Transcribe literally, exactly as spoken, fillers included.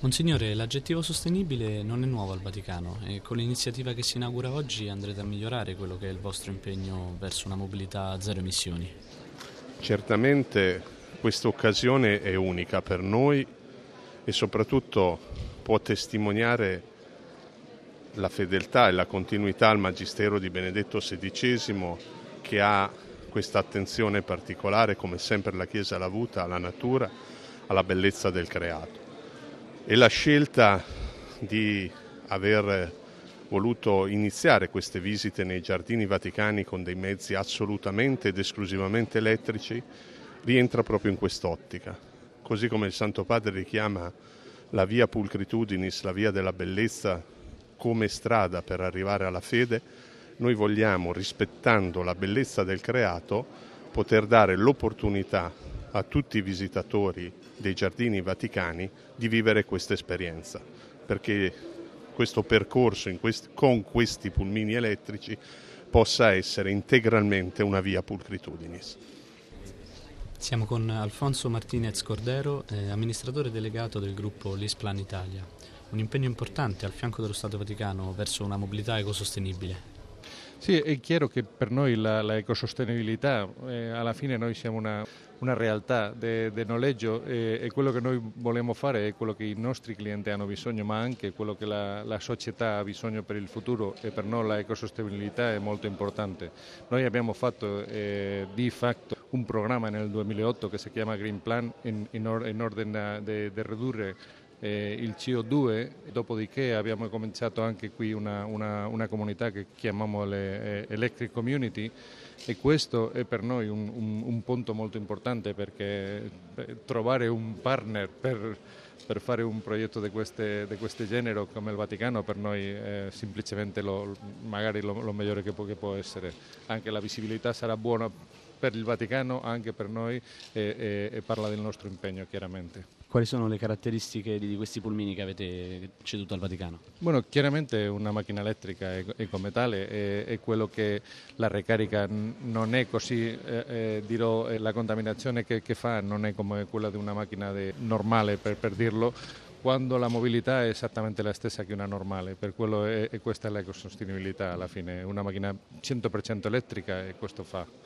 Monsignore, l'aggettivo sostenibile non è nuovo al Vaticano e con l'iniziativa che si inaugura oggi andrete a migliorare quello che è il vostro impegno verso una mobilità a zero emissioni. Certamente questa occasione è unica per noi e soprattutto può testimoniare la fedeltà e la continuità al Magistero di Benedetto sedicesimo, che ha questa attenzione particolare, come sempre la Chiesa l'ha avuta, alla natura, alla bellezza del creato. E la scelta di aver voluto iniziare queste visite nei giardini vaticani con dei mezzi assolutamente ed esclusivamente elettrici rientra proprio in quest'ottica. Così come il Santo Padre richiama la via pulcritudinis, la via della bellezza, come strada per arrivare alla fede, noi vogliamo, rispettando la bellezza del creato, poter dare l'opportunità a tutti i visitatori dei giardini vaticani di vivere questa esperienza, perché questo percorso in questi, con questi pulmini elettrici possa essere integralmente una via pulcritudinis. Siamo con Alfonso Martinez Cordero, eh, amministratore delegato del gruppo Lisplan Italia. Un impegno importante al fianco dello Stato Vaticano verso una mobilità ecosostenibile. Sì, è chiaro che per noi la, la ecosostenibilità, eh, alla fine noi siamo una, una realtà di noleggio e, e quello che noi vogliamo fare è quello che i nostri clienti hanno bisogno, ma anche quello che la, la società ha bisogno per il futuro, e per noi la ecosostenibilità è molto importante. Noi abbiamo fatto eh, di fatto un programma nel duemilaotto che si chiama Green Plan in, in, or, in ordine di ridurre Eh, il C O due, dopodiché abbiamo cominciato anche qui una, una, una comunità che chiamiamo le eh, Electric Community, e questo è per noi un, un, un punto molto importante, perché eh, trovare un partner per, per fare un progetto di queste, di questo genere come il Vaticano per noi è semplicemente lo, magari lo, lo migliore che può, che può essere. Anche la visibilità sarà buona per il Vaticano, anche per noi, e, e, e parla del nostro impegno chiaramente. Quali sono le caratteristiche di questi pulmini che avete ceduto al Vaticano? Bueno, chiaramente una macchina elettrica e, e come tale è, è quello che la ricarica non è così, eh, eh, dirò, eh, la contaminazione che, che fa non è come quella di una macchina de, normale, per, per dirlo, quando la mobilità è esattamente la stessa che una normale, per quello è, è questa è l'ecosostenibilità alla fine, una macchina cento per cento elettrica, e questo fa.